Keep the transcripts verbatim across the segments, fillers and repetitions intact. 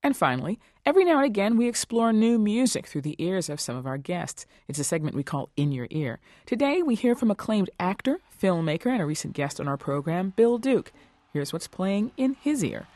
And finally, every now and again, we explore new music through the ears of some of our guests. It's a segment we call In Your Ear. Today, we hear from acclaimed actor, filmmaker, and a recent guest on our program, Bill Duke. Here's what's playing in his ear.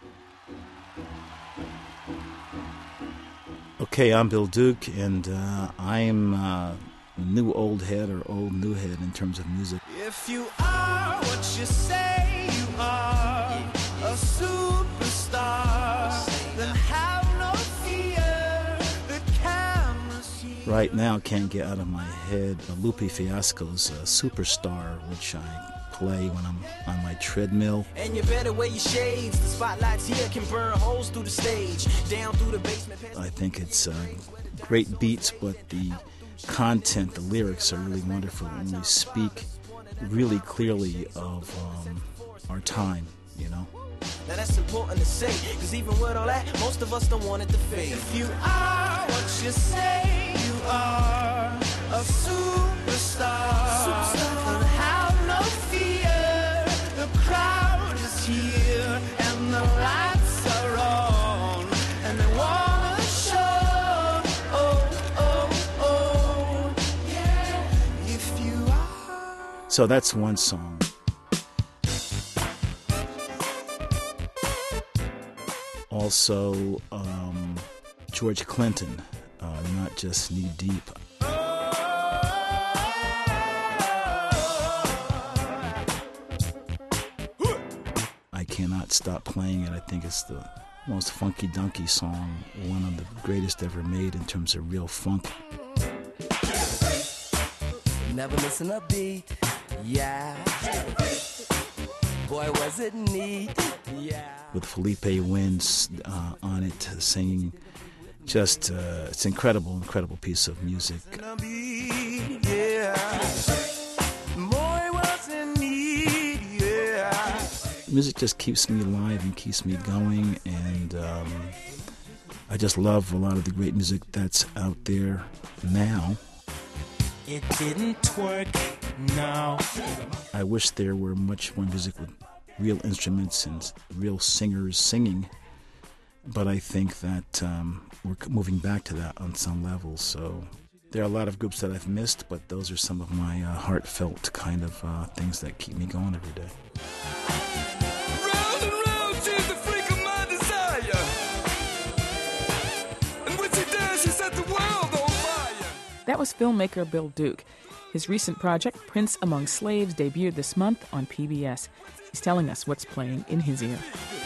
Okay, I'm Bill Duke, and uh, I'm uh, new old head or old new head in terms of music. If you are what you say you are, a superstar, then have no fear, the cameras here. Right now, can't get out of my head Lupe Fiasco's uh, Superstar, which I play when I'm on my treadmill. And you better wear your shades. The spotlights here can burn holes through the stage, down through the basement. I think it's uh, great beats, but the content, the lyrics are really wonderful, and they speak really clearly of um, our time, you know. Now that's important to say, because even with all that, most of us don't want it to fade. If you are what you say you are, a superstar, superstar. Then have no fear, the crowd is here, and the lights are on, and they want to show, oh, oh, oh, yeah, if you are. So that's one song. Also, um, George Clinton, uh, Not Just Knee Deep. I cannot stop playing it. I think it's the most funky-dunky song, one of the greatest ever made in terms of real funk. Never missing a beat, yeah. Boy, was it neat, yeah. With Felipe Wins uh, on it, uh, singing, just uh, it's incredible, incredible piece of music. Music just keeps me alive and keeps me going, and um, I just love a lot of the great music that's out there now. It didn't work, no. I wish there were much more music with real instruments and real singers singing, but I think that um, we're moving back to that on some levels. So there are a lot of groups that I've missed, but those are some of my uh, heartfelt kind of uh, things that keep me going every day. Round and round, she's the freak of my desire, and when she does, she set the world on fire. That was filmmaker Bill Duke. His recent project, Prince Among Slaves, debuted this month on P B S. He's telling us what's playing in his ear.